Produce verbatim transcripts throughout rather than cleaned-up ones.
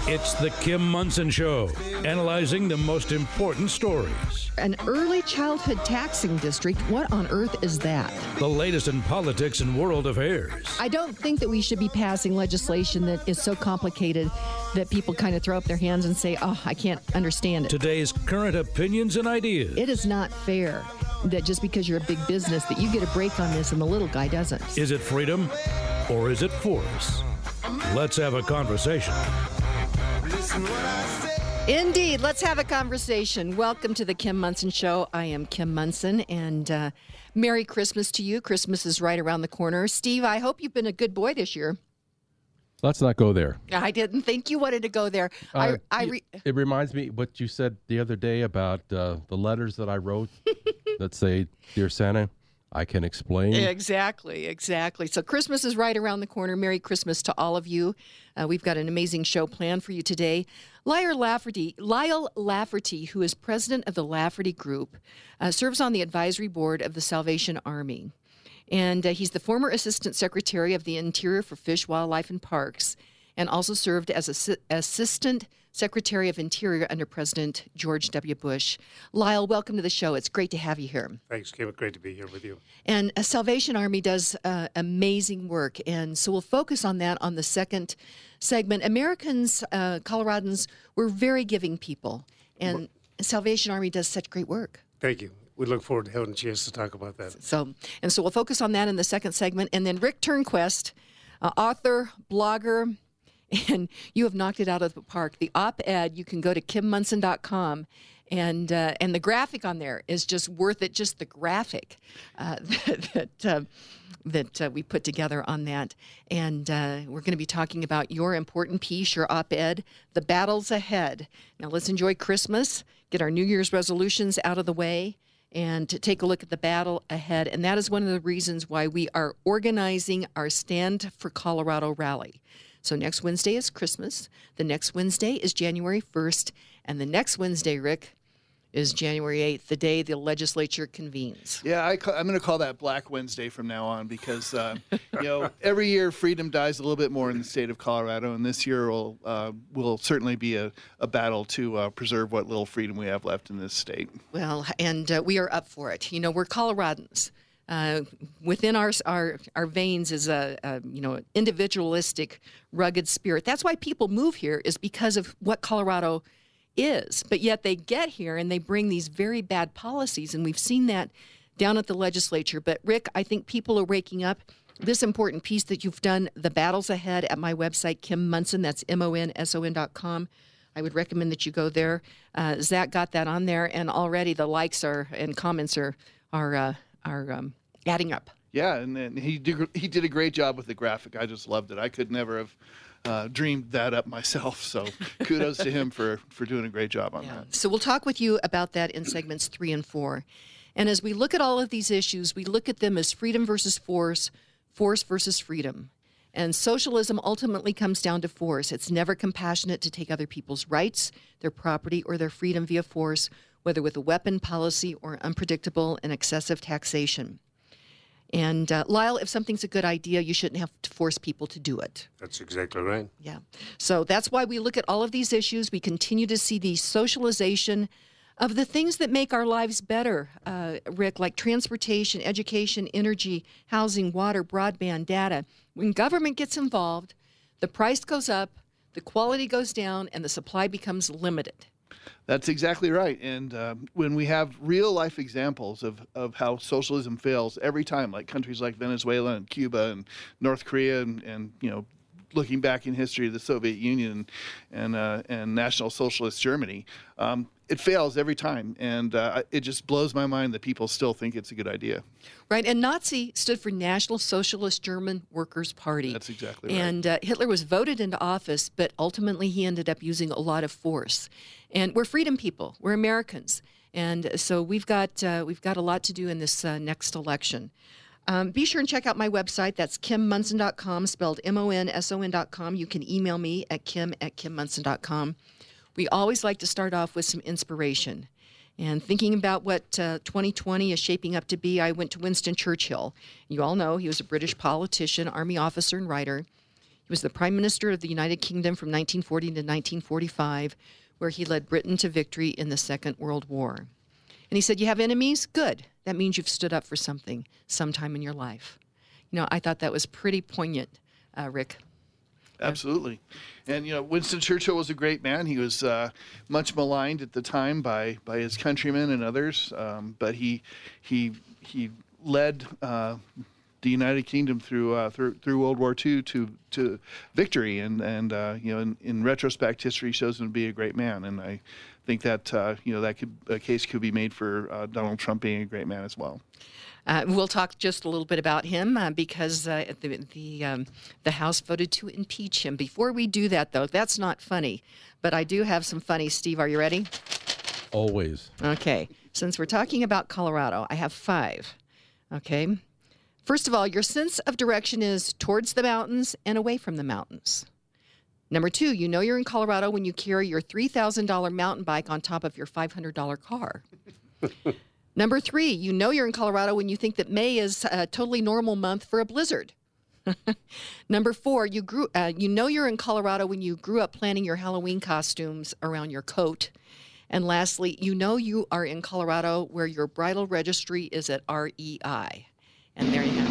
It's the Kim Monson Show, analyzing the most important stories. An early childhood taxing district, what on earth is that? The latest in politics and world affairs. I don't think that we should be passing legislation that is so complicated that people kind of throw up their hands and say, oh, I can't understand it. Today's current opinions and ideas. It is not fair that just because you're a big business that you get a break on this and the little guy doesn't. Is it freedom or is it force? Let's have a conversation. Indeed. Let's have a conversation. Welcome to the Kim Monson Show. I am Kim Monson, and uh, Merry Christmas to you. Christmas is right around the corner. Steve, I hope you've been a good boy this year. Let's not go there. I didn't think you wanted to go there. Uh, I, I re- it reminds me what you said the other day about uh, the letters that I wrote that say, Dear Santa, I can explain. Exactly, exactly. So Christmas is right around the corner. Merry Christmas to all of you. Uh, we've got an amazing show planned for you today. Lyle Lafferty, Lyle Lafferty, who is president of the Lafferty Group, uh, serves on the advisory board of the Salvation Army. And uh, he's the former Assistant Secretary of the Interior for Fish, Wildlife, and Parks, and also served as Assi- Assistant Secretary of Interior under President George W. Bush. Lyle, welcome to the show. It's great to have you here. Thanks, Kim. Great to be here with you. And uh, Salvation Army does uh, amazing work, and so we'll focus on that on the second segment. Americans, uh, Coloradans, we're very giving people, and well, Salvation Army does such great work. Thank you. We look forward to having a chance to talk about that. So, and so we'll focus on that in the second segment. And then Rick Turnquist, uh, author, blogger, and you have knocked it out of the park. The op-ed, you can go to kim monson dot com, and uh, and the graphic on there is just worth it, just the graphic uh, that that, uh, that uh, we put together on that. And uh, we're going to be talking about your important piece, your op-ed, The Battles Ahead. Now let's enjoy Christmas, get our New Year's resolutions out of the way, and to take a look at the battle ahead. And that is one of the reasons why we are organizing our Stand for Colorado rally. So next Wednesday is Christmas. The next Wednesday is January first. And the next Wednesday, Rick, is January eighth, the day the legislature convenes. Yeah, I ca- I'm going to call that Black Wednesday from now on because, uh, you know, every year freedom dies a little bit more in the state of Colorado. And this year will uh, will certainly be a, a battle to uh, preserve what little freedom we have left in this state. Well, and uh, we are up for it. You know, we're Coloradans. Uh, within our our our veins is a, a you know individualistic, rugged spirit. That's why people move here, is because of what Colorado is. But yet they get here and they bring these very bad policies, and we've seen that down at the legislature. But Rick, I think people are waking up. This important piece that you've done, The Battles Ahead, at my website, Kim Monson, that's M O N S O N dot com. I would recommend that you go there. Uh, Zach got that on there, and already the likes are and comments are are. Uh, are um, adding up. Yeah, and, and he did, he did a great job with the graphic. I just loved it. I could never have uh, dreamed that up myself. So kudos to him for, for doing a great job on yeah. that. So we'll talk with you about that in segments three and four. And as we look at all of these issues, we look at them as freedom versus force, force versus freedom. And socialism ultimately comes down to force. It's never compassionate to take other people's rights, their property, or their freedom via force, whether with a weapon policy or unpredictable and excessive taxation. And uh, Lyle, if something's a good idea, you shouldn't have to force people to do it. That's exactly right. Yeah. So that's why we look at all of these issues. We continue to see the socialization of the things that make our lives better, uh, Rick, like transportation, education, energy, housing, water, broadband, data. When government gets involved, the price goes up, the quality goes down, and the supply becomes limited. That's exactly right. And uh, when we have real life examples of, of how socialism fails every time, like countries like Venezuela and Cuba and North Korea and, and you know, looking back in history of the Soviet Union and uh, and National Socialist Germany, um, it fails every time. And uh, it just blows my mind that people still think it's a good idea. Right. And Nazi stood for National Socialist German Workers' Party. That's exactly right. And uh, Hitler was voted into office, but ultimately he ended up using a lot of force. And we're freedom people. We're Americans. And so we've got uh, we've got a lot to do in this uh, next election. Um, be sure and check out my website. That's kim monson dot com, spelled M O N S O N dot com. You can email me at kim at kim monson dot com. We always like to start off with some inspiration. And thinking about what uh, twenty twenty is shaping up to be, I went to Winston Churchill. You all know he was a British politician, army officer, and writer. He was the Prime Minister of the United Kingdom from nineteen forty to nineteen forty-five, where he led Britain to victory in the Second World War. And he said, you have enemies? Good. That means you've stood up for something sometime in your life. You know, I thought that was pretty poignant, uh, Rick. Absolutely. And, you know, Winston Churchill was a great man. He was uh, much maligned at the time by, by his countrymen and others, um, but he he he led uh, the United Kingdom through uh, through through World War Two to to victory. And and uh, you know, in, in retrospect, history shows him to be a great man. And I think that uh, you know that could a case could be made for uh, Donald Trump being a great man as well. Uh, we'll talk just a little bit about him uh, because uh, the the, um, the House voted to impeach him. Before we do that, though, that's not funny, but I do have some funny. Steve, are you ready? Always. Okay. Since we're talking about Colorado, I have five. Okay. First of all, your sense of direction is towards the mountains and away from the mountains. Number two, you know you're in Colorado when you carry your three thousand dollars mountain bike on top of your five hundred dollars car. Number three, you know you're in Colorado when you think that May is a totally normal month for a blizzard. Number four, you grew. Uh, you know you're in Colorado when you grew up planning your Halloween costumes around your coat. And lastly, you know you are in Colorado where your bridal registry is at R E I. And there you have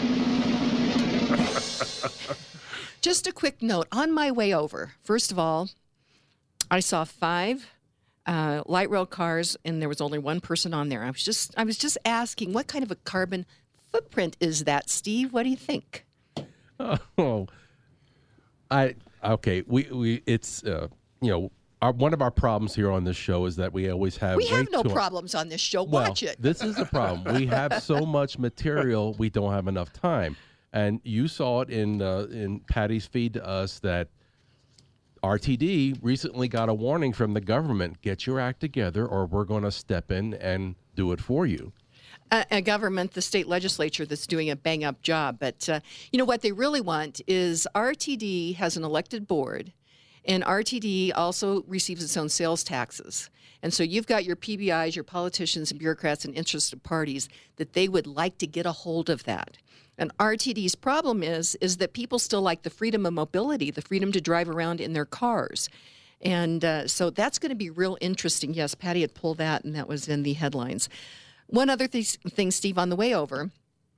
it. Just a quick note on my way over. First of all, I saw five Uh, light rail cars, and there was only one person on there. I was just, I was just asking, what kind of a carbon footprint is that, Steve? What do you think? Oh, I okay. We we it's uh, you know our, one of our problems here on this show is that we always have We way have no too- problems on this show. Well, Watch it. This is the problem. We have so much material, we don't have enough time. And you saw it in uh, in Patty's feed to us that R T D recently got a warning from the government. Get your act together or we're going to step in and do it for you. A, a government, the state legislature, that's doing a bang-up job. But uh, you know what they really want is R T D has an elected board, and R T D also receives its own sales taxes. And so you've got your P B Is, your politicians and bureaucrats and interested parties that they would like to get a hold of that. And R T D's problem is, is that people still like the freedom of mobility, the freedom to drive around in their cars. And uh, so that's going to be real interesting. Yes, Patty had pulled that, and that was in the headlines. One other th- thing, Steve, on the way over,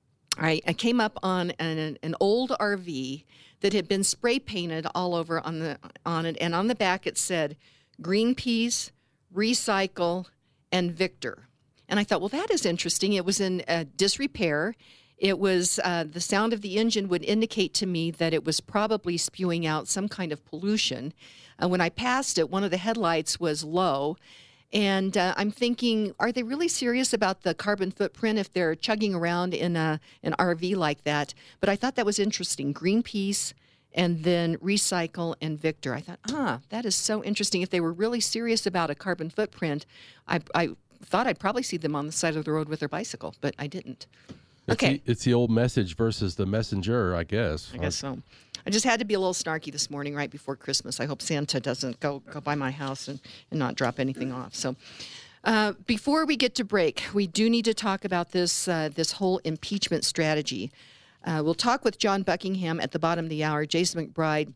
I, I came up on an, an old R V that had been spray painted all over on the on it, and on the back it said Greenpeace, Recycle, and Victor. And I thought, well, that is interesting. It was in uh, disrepair. It was uh, the sound of the engine would indicate to me that it was probably spewing out some kind of pollution. Uh, when I passed it, one of the headlights was low. And uh, I'm thinking, are they really serious about the carbon footprint if they're chugging around in a, an R V like that? But I thought that was interesting. Greenpeace and then Recycle and Victor. I thought, ah, that is so interesting. If they were really serious about a carbon footprint, I, I thought I'd probably see them on the side of the road with their bicycle, but I didn't. It's Okay. The, it's the old message versus the messenger, I guess. I guess so. I just had to be a little snarky this morning right before Christmas. I hope Santa doesn't go, go by my house and, and not drop anything off. So uh, before we get to break, we do need to talk about this, uh, this whole impeachment strategy. Uh, we'll talk with John Buckingham at the bottom of the hour. Jason McBride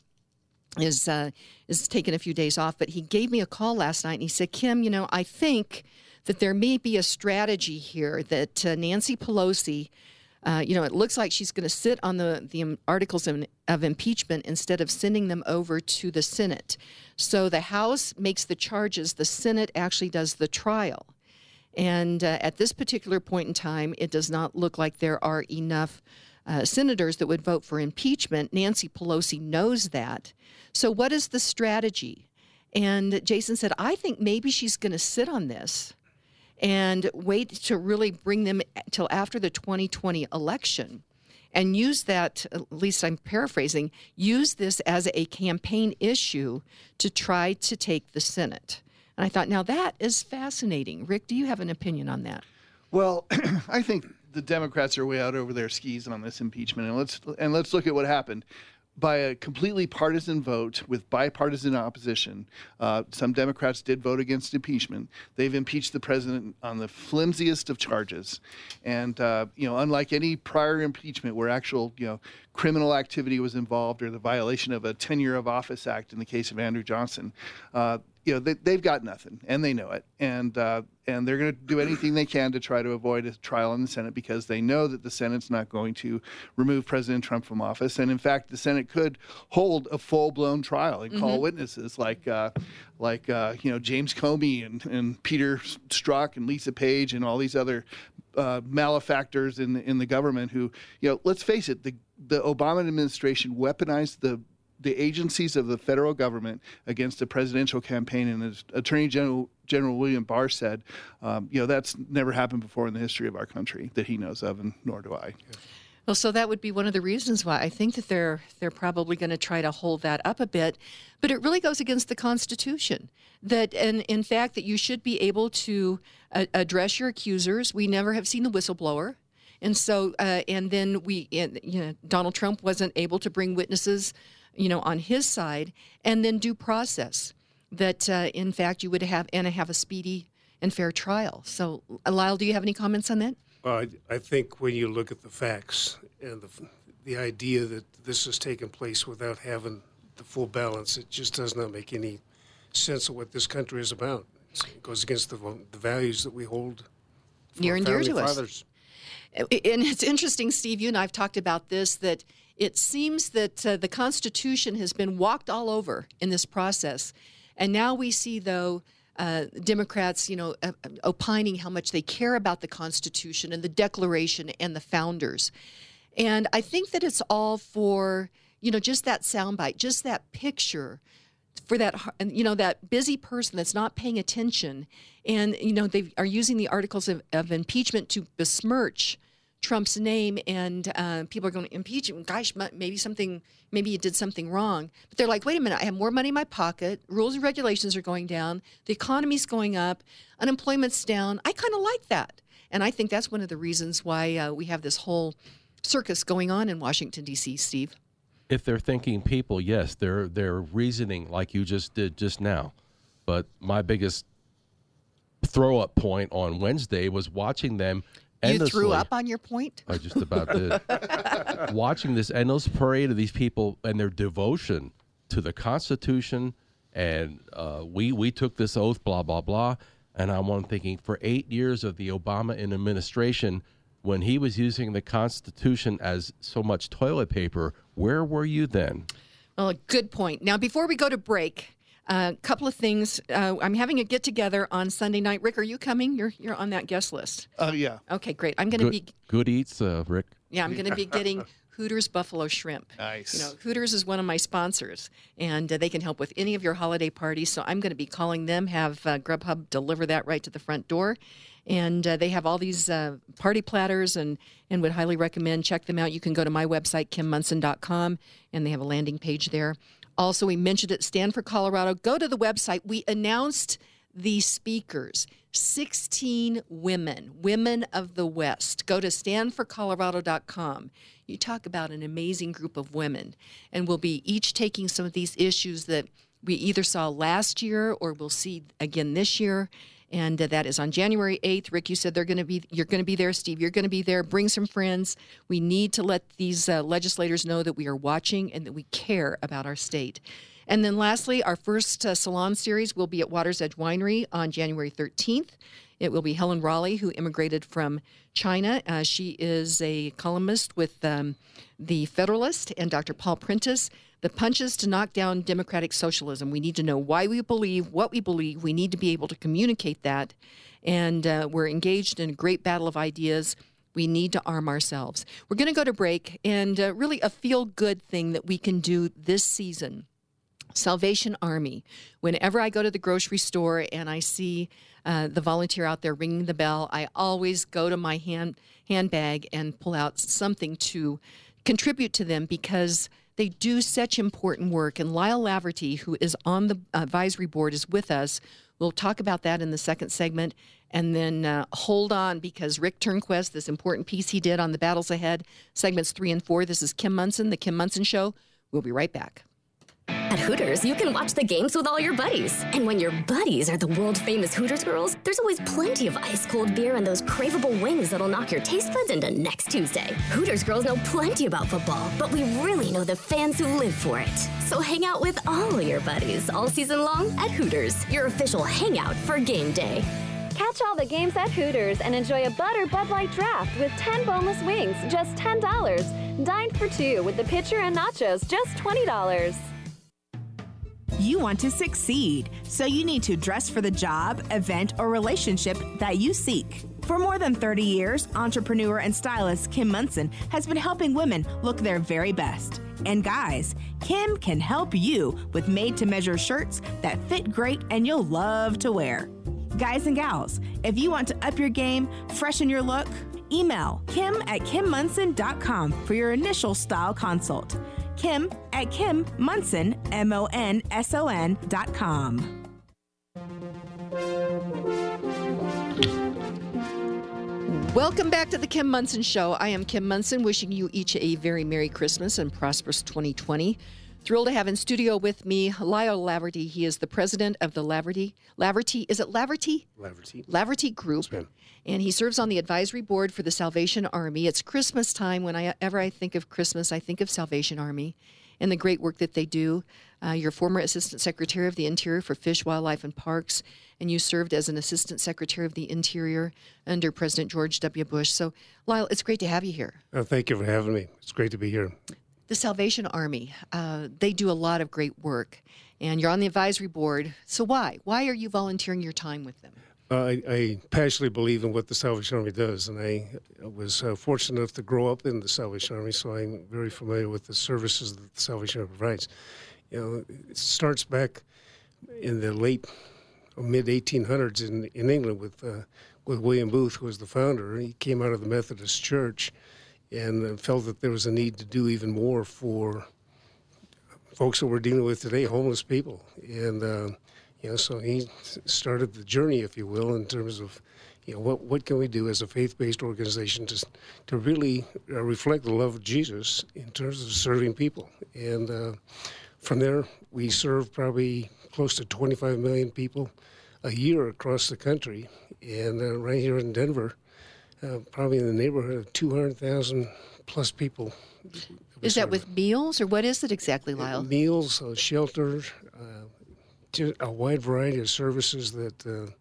is, uh, is taking a few days off, but he gave me a call last night, and he said, Kim, you know, I think that there may be a strategy here that uh, Nancy Pelosi, uh, you know, it looks like she's going to sit on the, the um, articles of, of impeachment instead of sending them over to the Senate. So the House makes the charges, the Senate actually does the trial. And uh, at this particular point in time, it does not look like there are enough uh, senators that would vote for impeachment. Nancy Pelosi knows that. So what is the strategy? And Jason said, I think maybe she's going to sit on this and wait to really bring them till after the twenty twenty election and use that, at least I'm paraphrasing, use this as a campaign issue to try to take the Senate. And I thought, now that is fascinating. Rick, do you have an opinion on that? Well, I think the Democrats are way out over their skis on this impeachment, and let's and let's look at what happened. by a completely partisan vote with bipartisan opposition. Uh, some Democrats did vote against impeachment. They've impeached the president on the flimsiest of charges. And, uh, you know, unlike any prior impeachment where actual, you know, criminal activity was involved or the violation of a tenure of office act in the case of Andrew Johnson, uh, you know, they, they've got nothing, and they know it. And uh, and they're going to do anything they can to try to avoid a trial in the Senate because they know that the Senate's not going to remove President Trump from office. And in fact, the Senate could hold a full-blown trial and call mm-hmm. witnesses like, uh, like uh, you know, James Comey and, and Peter Strzok and Lisa Page and all these other uh, malefactors in the, in the government who, you know, let's face it, the the Obama administration weaponized the the agencies of the federal government against a presidential campaign, and as Attorney General General William Barr said, um, you know, that's never happened before in the history of our country that he knows of, and nor do I. Well, so that would be one of the reasons why I think that they're they're probably going to try to hold that up a bit, but it really goes against the Constitution. That, and in fact, that you should be able to uh, address your accusers. We never have seen the whistleblower. And so, uh, and then we, you know, Donald Trump wasn't able to bring witnesses, you know, on his side, and then due process. That, uh, in fact, you would have and have a speedy and fair trial. So, Lyle, do you have any comments on that? Well, I, I think when you look at the facts and the the idea that this has taken place without having the full balance, it just does not make any sense of what this country is about. It goes against the the values that we hold near and dear to us. Fathers. And it's interesting, Steve, you and I have talked about this, that it seems that uh, the Constitution has been walked all over in this process. And now we see, though, uh, Democrats, you know, uh, opining how much they care about the Constitution and the Declaration and the founders. And I think that it's all for, you know, just that soundbite, just that picture for that, you know, that busy person that's not paying attention. And, you know, they are using the articles of, of impeachment to besmirch Trump's name, and uh, people are going to impeach him. Gosh, maybe something, maybe he did something wrong. But they're like, wait a minute, I have more money in my pocket. Rules and regulations are going down. The economy's going up. Unemployment's down. I kind of like that. And I think that's one of the reasons why uh, we have this whole circus going on in Washington, D C, Steve. If they're thinking people, yes, they're they're reasoning like you just did just now. But my biggest throw-up point on Wednesday was watching them endlessly. You threw up on your point? I just about did. Watching this endless parade of these people and their devotion to the Constitution, and uh, we we took this oath, blah, blah, blah. And I'm thinking, for eight years of the Obama administration, when he was using the Constitution as so much toilet paper, where were you then? Well, a good point. Now, before we go to break, a uh, couple of things. Uh, I'm having a get-together on Sunday night. Rick, are you coming? You're you're on that guest list. Oh, uh, yeah. Okay, great. I'm going to be... Good eats, uh, Rick. Yeah, I'm going to be getting Hooters Buffalo Shrimp. Nice. You know, Hooters is one of my sponsors, and uh, they can help with any of your holiday parties. So I'm going to be calling them, have uh, Grubhub deliver that right to the front door. And uh, they have all these uh, party platters, and, and would highly recommend check them out. You can go to my website, kim munson dot com, and they have a landing page there. Also, we mentioned it, Stand for Colorado. Go to the website. We announced the speakers, sixteen women, women of the West. Go to stand for colorado dot com. You talk about an amazing group of women, and we'll be each taking some of these issues that we either saw last year or we'll see again this year. And uh, that is on January eighth. Rick, you said they're going to be. You're going to be there. Steve, you're going to be there. Bring some friends. We need to let these uh, legislators know that we are watching and that we care about our state. And then lastly, our first uh, salon series will be at Water's Edge Winery on January thirteenth. It will be Helen Raleigh, who immigrated from China. Uh, she is a columnist with um, The Federalist, and Doctor Paul Prentice. The punches to knock down democratic socialism. We need to know why we believe, what we believe. We need to be able to communicate that. And uh, we're engaged in a great battle of ideas. We need to arm ourselves. We're going to go to break, and uh, really a feel-good thing that we can do this season. Salvation Army. Whenever I go to the grocery store and I see uh, the volunteer out there ringing the bell, I always go to my hand handbag and pull out something to contribute to them, because they do such important work. And Lyle Laverty, who is on the advisory board, is with us. We'll talk about that in the second segment. And then uh, hold on, because Rick Turnquist, this important piece he did on the battles ahead, segments three and four. This is Kim Munson, The Kim Munson Show. We'll be right back. At Hooters, you can watch the games with all your buddies. And when your buddies are the world-famous Hooters girls, there's always plenty of ice-cold beer and those craveable wings that'll knock your taste buds into next Tuesday. Hooters girls know plenty about football, but we really know the fans who live for it. So hang out with all your buddies all season long at Hooters, your official hangout for game day. Catch all the games at Hooters and enjoy a Butter Bud Light draft with ten boneless wings, just ten dollars. Dine for two with the pitcher and nachos, just twenty dollars. You want to succeed, so you need to dress for the job, event, or relationship that you seek. For more than thirty years, entrepreneur and stylist Kim Munson has been helping women look their very best. And guys, Kim can help you with made-to-measure shirts that fit great and you'll love to wear. Guys and gals, if you want to up your game, freshen your look, email kim at kim munson dot com for your initial style consult. Kim at Kim Munson, M O N S O N dot com. Welcome back to the Kim Munson Show. I am Kim Munson, wishing you each a very Merry Christmas and prosperous twenty twenty. Thrilled to have in studio with me Lyle Laverty. He is the president of the Laverty. Laverty, is it Laverty? Laverty. Laverty Group. Yes, ma'am. And he serves on the advisory board for the Salvation Army. It's Christmas time. Whenever I think of Christmas, I think of Salvation Army and the great work that they do. Uh, you're former Assistant Secretary of the Interior for Fish, Wildlife, and Parks, and you served as an Assistant Secretary of the Interior under President George W. Bush. So, Lyle, it's great to have you here. Oh, thank you for having me. It's great to be here. The Salvation Army, uh, they do a lot of great work, and you're on the advisory board. So why? Why are you volunteering your time with them? Uh, I, I passionately believe in what the Salvation Army does, and I was uh, fortunate enough to grow up in the Salvation Army, so I'm very familiar with the services that the Salvation Army provides. You know, it starts back in the late mid eighteen hundreds in in England with uh, with William Booth, who was the founder. He came out of the Methodist Church and felt that there was a need to do even more for folks that we're dealing with today, homeless people. And, uh, you know, so he started the journey, if you will, in terms of, you know, what, what can we do as a faith-based organization to, to really uh, reflect the love of Jesus in terms of serving people. And uh, from there, we serve probably close to twenty-five million people a year across the country. And uh, right here in Denver, Uh, probably in the neighborhood of two hundred thousand plus people. Is that with meals, or what is it exactly, Lyle? Meals, uh, shelter, uh, ju- a wide variety of services that uh,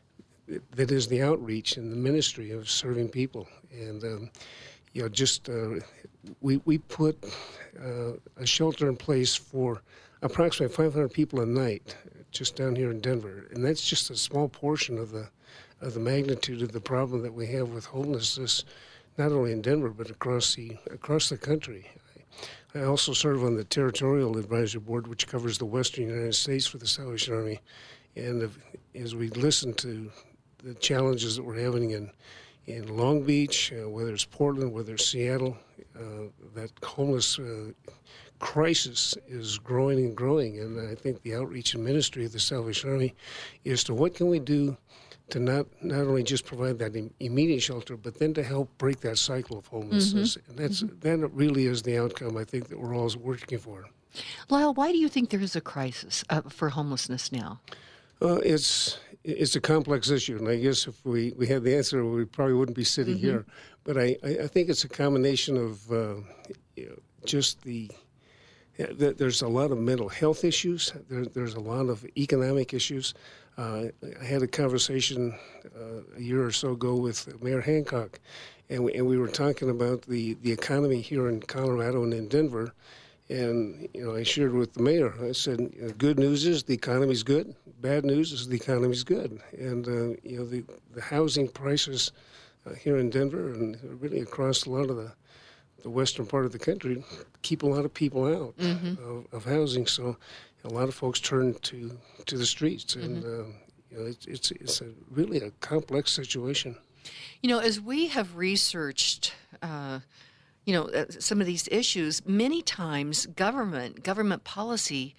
that is the outreach and the ministry of serving people. And, um, you know, just uh, we, we put uh, a shelter in place for approximately five hundred people a night just down here in Denver. And that's just a small portion of the of the magnitude of the problem that we have with homelessness, not only in Denver, but across the across the country. I also serve on the Territorial Advisory Board, which covers the western United States for the Salvation Army. And if, as we listen to the challenges that we're having in, in Long Beach, uh, whether it's Portland, whether it's Seattle, uh, that homeless uh, crisis is growing and growing. And I think the outreach and ministry of the Salvation Army is to what can we do to not, not only just provide that im- immediate shelter, but then to help break that cycle of homelessness. Mm-hmm. And that's mm-hmm. that really is the outcome, I think, that we're always working for. Lyle, why do you think there is a crisis uh, for homelessness now? Uh, it's it's a complex issue, and I guess if we, we had the answer, we probably wouldn't be sitting mm-hmm. here. But I, I think it's a combination of uh, you know, just the Yeah, there's a lot of mental health issues. There, there's a lot of economic issues. Uh, I had a conversation uh, a year or so ago with Mayor Hancock, and we, and we were talking about the, the economy here in Colorado and in Denver. And, you know, I shared with the mayor, I said, you know, good news is the economy's good. Bad news is the economy's good. And, uh, you know, the, the housing prices uh, here in Denver and really across a lot of the the western part of the country keep a lot of people out mm-hmm. of, of housing. So a lot of folks turn to, to the streets, and mm-hmm. uh, you know, it's it's it's a really a complex situation. You know, as we have researched, uh, you know, uh, some of these issues, many times government government policy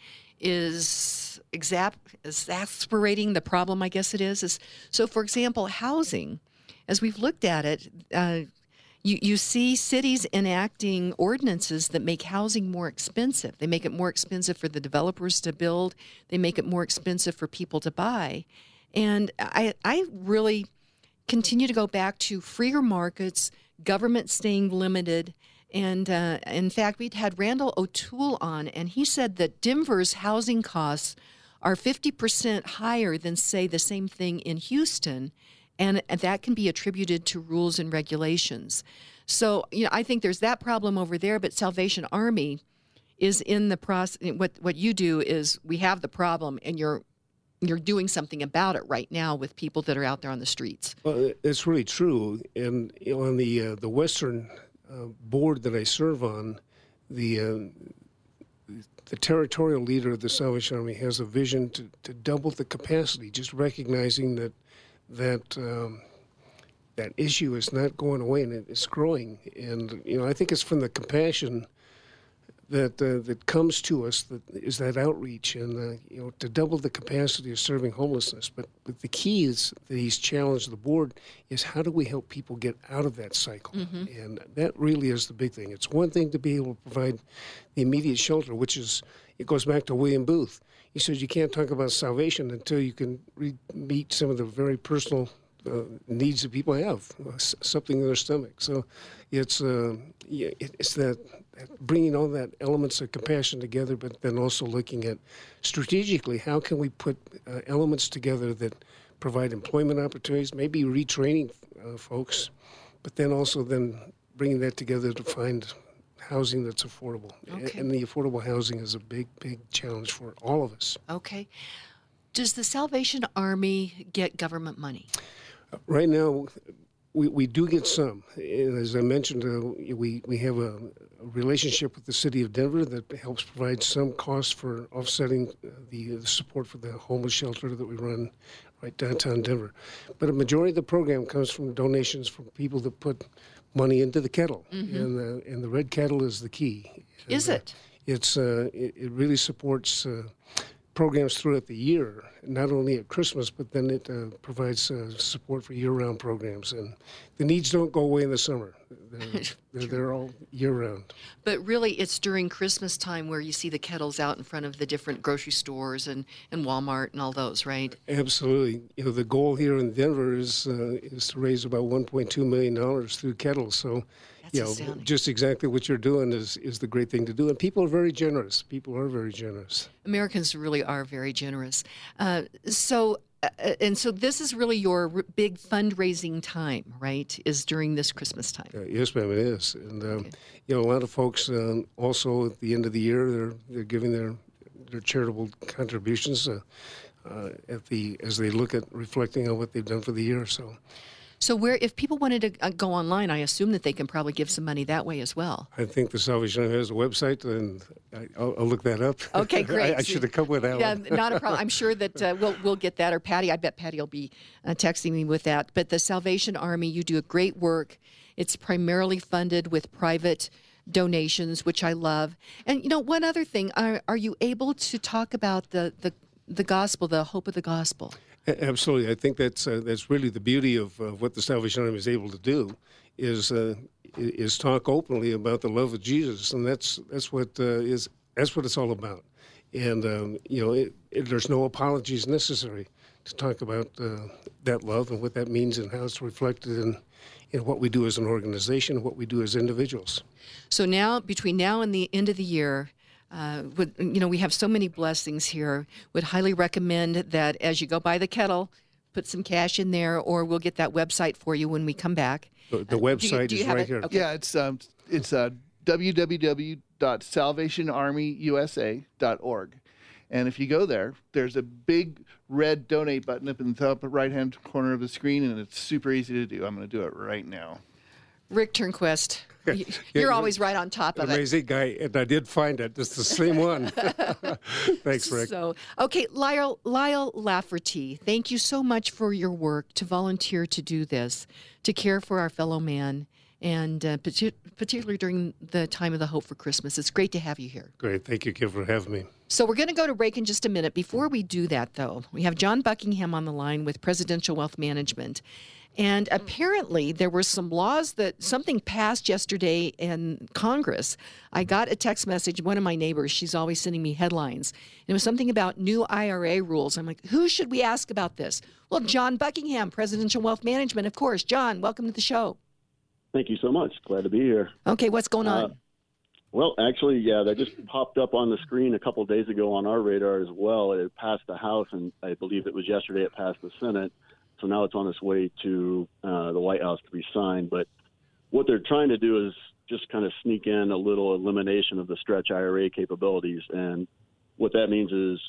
is exap- exasperating the problem. I guess it is. Is so. For example, housing, as we've looked at it. Uh, You, you see cities enacting ordinances that make housing more expensive. They make it more expensive for the developers to build. They make it more expensive for people to buy. And I, I really continue to go back to freer markets, government staying limited. And uh, in fact, we'd had Randall O'Toole on, and he said that Denver's housing costs are fifty percent higher than, say, the same thing in Houston. And that can be attributed to rules and regulations. So, you know, I think there's that problem over there, but Salvation Army is in the process. What what you do is we have the problem, and you're you're doing something about it right now with people that are out there on the streets. Well, it's really true. And you know, on the uh, the Western uh, board that I serve on, the uh, the territorial leader of the Salvation Army has a vision to, to double the capacity, just recognizing that that um, that issue is not going away and it's growing. And you know, I think it's from the compassion that uh, that comes to us that is that outreach and uh, you know, to double the capacity of serving homelessness. But, but the key is that he's challenged the board is how do we help people get out of that cycle? Mm-hmm. And that really is the big thing. It's one thing to be able to provide the immediate shelter, which is, it goes back to William Booth. He says you can't talk about salvation until you can re- meet some of the very personal uh, needs that people have, uh, s- something in their stomach. So it's uh, yeah, it, it's that, that bringing all that elements of compassion together, but then also looking at strategically how can we put uh, elements together that provide employment opportunities, maybe retraining uh, folks, but then also then bringing that together to find housing that's affordable. Okay. And the affordable housing is a big, big challenge for all of us. Okay. Does the Salvation Army get government money? Uh, right now, we, we do get some. And as I mentioned, uh, we, we have a, a relationship with the city of Denver that helps provide some cost for offsetting uh, the, the support for the homeless shelter that we run right downtown Denver. But a majority of the program comes from donations from people that put money into the kettle, mm-hmm. and the and the red kettle is the key. Is and, it? Uh, it's uh, it, it really supports uh, programs throughout the year, not only at Christmas, but then it uh, provides uh, support for year-round programs. And the needs don't go away in the summer; they're, they're, they're all year-round. But really, it's during Christmas time where you see the kettles out in front of the different grocery stores and, and Walmart and all those, right? Absolutely. You know, the goal here in Denver is uh, is to raise about one point two million dollars through kettles. So, That's you know, astounding. Just exactly what you're doing is is the great thing to do. And people are very generous. People are very generous. Americans really are very generous. Uh, so, uh, and so this is really your r- big fundraising time, right? Is during this Christmas time. Uh, yes, ma'am, it is. And, um, Okay. you know, a lot of folks um, also at the end of the year, they're they're giving their, their charitable contributions uh, uh, at the as they look at reflecting on what they've done for the year. So, So where, if people wanted to uh, go online, I assume that they can probably give some money that way as well. I think the Salvation Army has a website, and I, I'll, I'll look that up. Okay, great. I, I should have come with that Yeah, one. not a problem. I'm sure that uh, we'll we'll get that. Or Patty, I bet Patty will be uh, texting me with that. But the Salvation Army, you do a great work. It's primarily funded with private donations, which I love. And you know, one other thing, are are you able to talk about the the the gospel, the hope of the gospel? A- Absolutely, I think that's uh, that's really the beauty of uh, what the Salvation Army is able to do, is uh, i- is talk openly about the love of Jesus, and that's that's what uh, is that's what it's all about. And um, you know, it, it, there's no apologies necessary to talk about uh, that love and what that means and how it's reflected in in what we do as an organization and what we do as individuals. So now, between now and the end of the year, uh, would, you know, we have so many blessings here. Would highly recommend that as you go by the kettle, put some cash in there, or we'll get that website for you when we come back. The, the Uh, do you- website do you is have right it? here. Okay. Yeah, it's um, it's uh, w w w dot salvation army u s a dot org. And if you go there, there's a big red donate button up in the top right-hand corner of the screen, and it's super easy to do. I'm going to do it right now. Rick Turnquist, y- you're always right on top of it. Amazing guy, and I did find it. It's the same one. Thanks, Rick. So, okay, Lyle, Lyle Lafferty, thank you so much for your work to volunteer to do this, to care for our fellow man, and uh, partic- particularly during the time of the Hope for Christmas. It's great to have you here. Great. Thank you, Kim, for having me. So we're going to go to break in just a minute. Before we do that, though, we have John Buckingham on the line with Presidential Wealth Management. And apparently there were some laws that something passed yesterday in Congress. I got a text message, one of my neighbors, she's always sending me headlines. It was something about new I R A rules. I'm like, who should we ask about this? Well, John Buckingham, Presidential Wealth Management, of course. John, welcome to the show. Thank you so much. Glad to be here. Okay, what's going on? Uh, well, actually, yeah, that just popped up on the screen a couple of days ago on our radar as well. It passed the House, and I believe it was yesterday it passed the Senate. So now it's on its way to uh, the White House to be signed. But what they're trying to do is just kind of sneak in a little elimination of the stretch I R A capabilities. And what that means is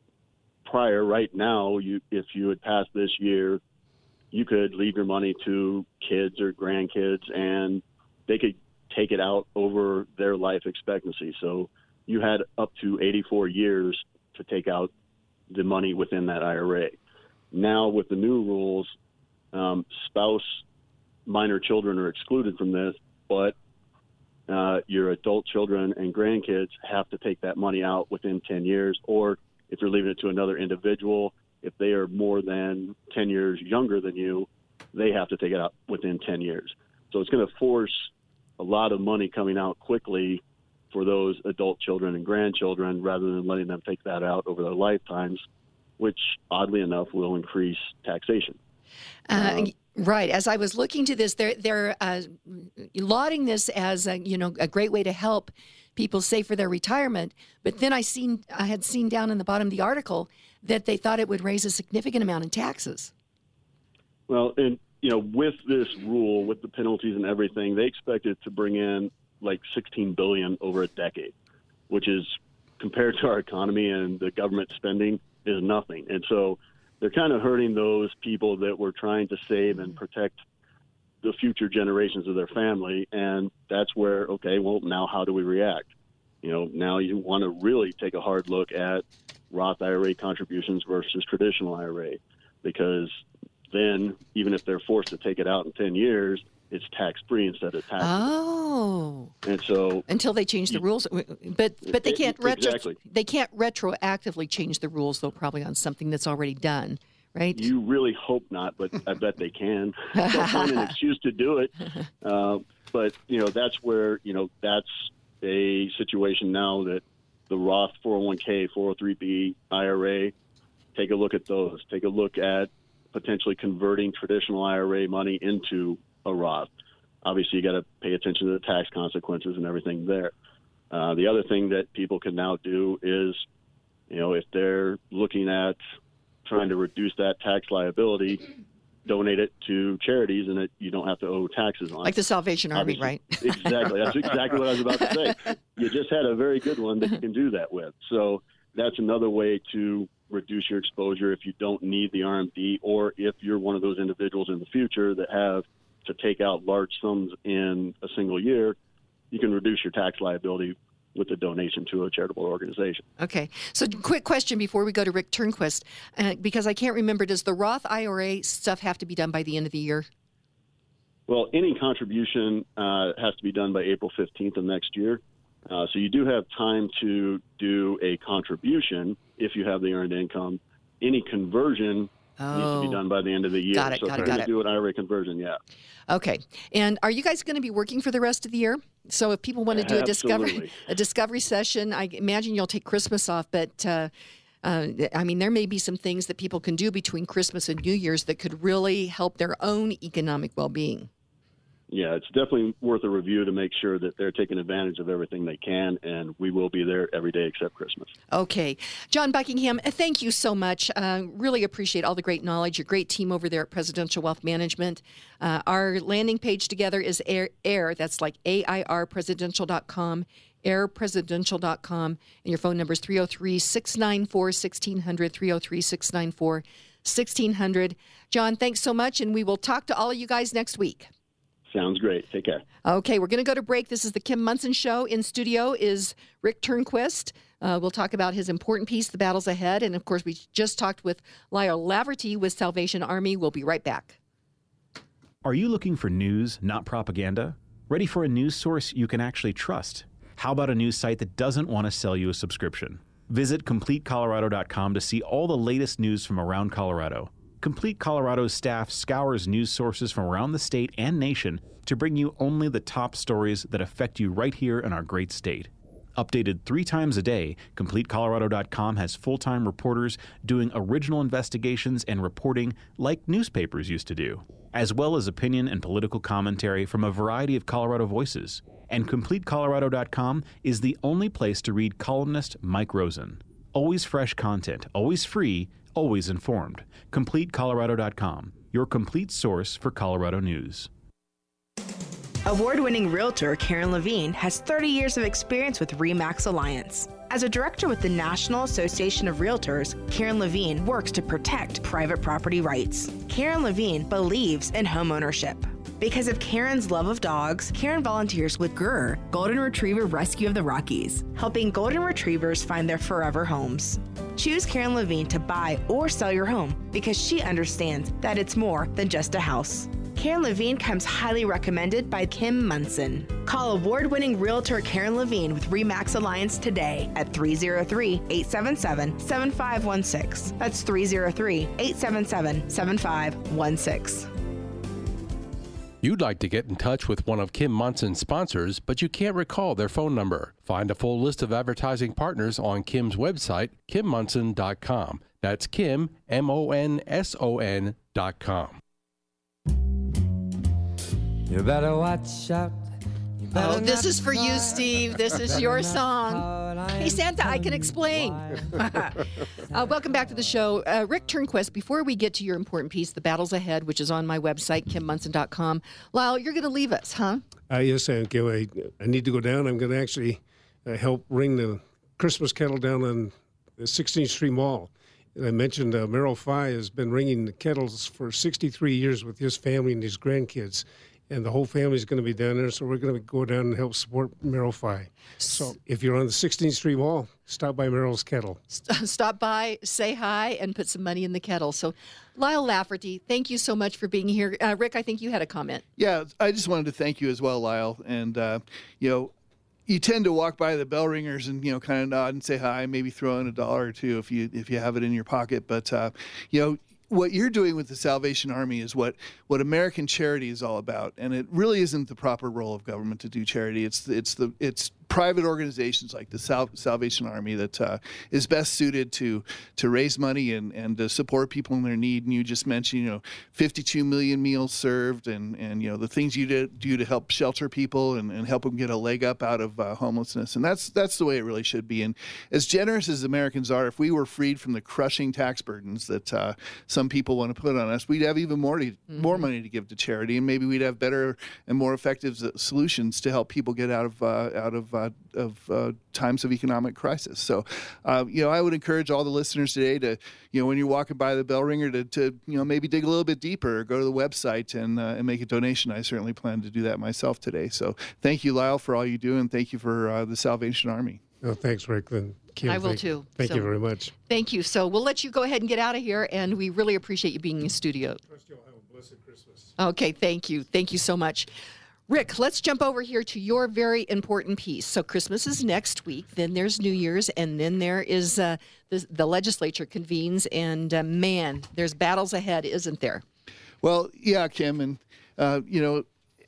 prior, right now, you if you had passed this year, you could leave your money to kids or grandkids, and they could take it out over their life expectancy. So you had up to eighty-four years to take out the money within that I R A. Now, with the new rules, um, spouse, minor children are excluded from this, but uh, your adult children and grandkids have to take that money out within ten years, or if you're leaving it to another individual, if they are more than ten years younger than you, they have to take it out within ten years. So it's going to force a lot of money coming out quickly for those adult children and grandchildren rather than letting them take that out over their lifetimes, which oddly enough will increase taxation. Uh, Um, right. As I was looking to this, they're they're uh, lauding this as a, you know a great way to help people save for their retirement. But then I seen I had seen down in the bottom of the article that they thought it would raise a significant amount in taxes. Well, and you know, with this rule, with the penalties and everything, they expect it to bring in like sixteen billion dollars over a decade, which is compared to our economy and the government spending is nothing. And so they're kind of hurting those people that were trying to save and protect the future generations of their family. And that's where, okay, well, now how do we react? You know, now you want to really take a hard look at Roth I R A contributions versus traditional I R A, because then even if they're forced to take it out in ten years, it's tax-free instead of tax. Oh. And so until they change the rules, but but they can't retro Exactly. they can't retroactively change the rules though, probably on something that's already done, right? you really hope not, but I bet they can. They'll find an excuse to do it. Uh, but, you know, that's where, you know, that's a situation now that the Roth four oh one k, four oh three b, I R A, take a look at those. Take a look at potentially converting traditional I R A money into a Roth. Obviously, you got to pay attention to the tax consequences and everything there. Uh, the other thing that people can now do is, you know, if they're looking at trying to reduce that tax liability, donate it to charities, and it, you don't have to owe taxes on Like it. the Salvation Army, Obviously. right? Exactly. That's exactly what I was about to say. You just had a very good one that you can do that with. So that's another way to reduce your exposure if you don't need the R M D, or if you're one of those individuals in the future that have to take out large sums in a single year, you can reduce your tax liability with a donation to a charitable organization. Okay. So quick question before we go to Rick Turnquist, uh, because I can't remember, does the Roth I R A stuff have to be done by the end of the year? Well, any contribution uh, has to be done by April fifteenth of next year. Uh, so you do have time to do a contribution if you have the earned income. Any conversion Oh. needs to be done by the end of the year. Got it, so got if it, you're got going it. to do an I R A conversion, yeah. Okay. And are you guys going to be working for the rest of the year? So if people want to do a discovery Absolutely. a discovery session, I imagine you'll take Christmas off, but uh, uh, I mean, there may be some things that people can do between Christmas and New Year's that could really help their own economic well-being. Yeah, it's definitely worth a review to make sure that they're taking advantage of everything they can, and we will be there every day except Christmas. Okay. John Buckingham, uh, thank you so much. Uh, really appreciate all the great knowledge, your great team over there at Presidential Wealth Management. Uh, our landing page together is AIR, AIR that's like A I R presidential dot com, air presidential dot com, and your phone number is three oh three, six nine four, one six zero zero, three oh three, six nine four, one six zero zero. John, thanks so much, and we will talk to all of you guys next week. Sounds great. Take care. Okay, we're going to go to break. This is the Kim Munson Show. In studio is Rick Turnquist. Uh, we'll talk about his important piece, The Battles Ahead. And, of course, we just talked with Lyle Laverty with Salvation Army. We'll be right back. Are you looking for news, not propaganda? Ready for a news source you can actually trust? How about a news site that doesn't want to sell you a subscription? Visit complete colorado dot com to see all the latest news from around Colorado. Complete Colorado's staff scours news sources from around the state and nation to bring you only the top stories that affect you right here in our great state. Updated three times a day, complete colorado dot com has full-time reporters doing original investigations and reporting like newspapers used to do, as well as opinion and political commentary from a variety of Colorado voices. And complete colorado dot com is the only place to read columnist Mike Rosen. Always fresh content, always free, always informed. complete colorado dot com, your complete source for Colorado news. Award-winning realtor Karen Levine has thirty years of experience with RE/MAX Alliance. As a director with the National Association of Realtors, Karen Levine works to protect private property rights. Karen Levine believes in homeownership. Because of Karen's love of dogs, Karen volunteers with G R R, Golden Retriever Rescue of the Rockies, helping golden retrievers find their forever homes. Choose Karen Levine to buy or sell your home because she understands that it's more than just a house. Karen Levine comes highly recommended by Kim Munson. Call award-winning realtor Karen Levine with RE/MAX Alliance today at three oh three, eight seven seven, seven five one six. That's three oh three, eight seven seven, seven five one six. You'd like to get in touch with one of Kim Munson's sponsors, but you can't recall their phone number. Find a full list of advertising partners on Kim's website, kim munson dot com. That's Kim, M O N S O N dot com. You better watch out. You better Oh, this not is for you, cry. Steve. This is your song. Hey, Santa, I can explain. uh, welcome back to the show. Uh, Rick Turnquist, before we get to your important piece, The Battles Ahead, which is on my website, kim munson dot com. Lyle, you're going to leave us, huh? Uh, yes, I, I, I need to go down. I'm going to actually uh, help ring the Christmas kettle down on the sixteenth Street Mall. And I mentioned uh, Merrill Fye has been ringing the kettles for sixty-three years with his family and his grandkids. And the whole family's going to be down there, so we're going to go down and help support Merrill Fye. So if you're on the sixteenth Street Mall, stop by Merrill's Kettle. Stop by, say hi, and put some money in the kettle. So, Lyle Lafferty, thank you so much for being here. Uh, Rick, I think you had a comment. Yeah, I just wanted to thank you as well, Lyle. And, uh, you know, you tend to walk by the bell ringers and, you know, kind of nod and say hi, maybe throw in a dollar or two if you if you have it in your pocket. But, uh, you know, what you're doing with the Salvation Army is what, what American charity is all about, and it really isn't the proper role of government to do charity. It's it's the it's private organizations like the Sal- Salvation Army that uh, is best suited to to raise money and, and to support people in their need. And you just mentioned, you know, fifty-two million meals served, and, and you know the things you did, do to help shelter people and, and help them get a leg up out of uh, homelessness. And that's that's the way it really should be. And as generous as Americans are, if we were freed from the crushing tax burdens that uh, some people want to put on us, we'd have even more to, mm-hmm. more money to give to charity, and maybe we'd have better and more effective solutions to help people get out of uh, out of uh, of uh, times of economic crisis. So, uh, you know, I would encourage all the listeners today to, you know, when you're walking by the bell ringer, to, to you know, maybe dig a little bit deeper, or go to the website and uh, and make a donation. I certainly plan to do that myself today. So, thank you, Lyle, for all you do, and thank you for uh, the Salvation Army. Oh, thanks, Rick. Then Kim, I will thank, too. Thank So, you very much. Thank you. So we'll let you go ahead and get out of here, and we really appreciate you being in the studio. Trust you'll have a blessed Christmas. Okay, thank you. Thank you so much. Rick, let's jump over here to your very important piece. So Christmas is next week, then there's New Year's, and then there is uh, the, the legislature convenes, and uh, man, there's battles ahead, isn't there? Well, yeah, Kim, and, uh, you know,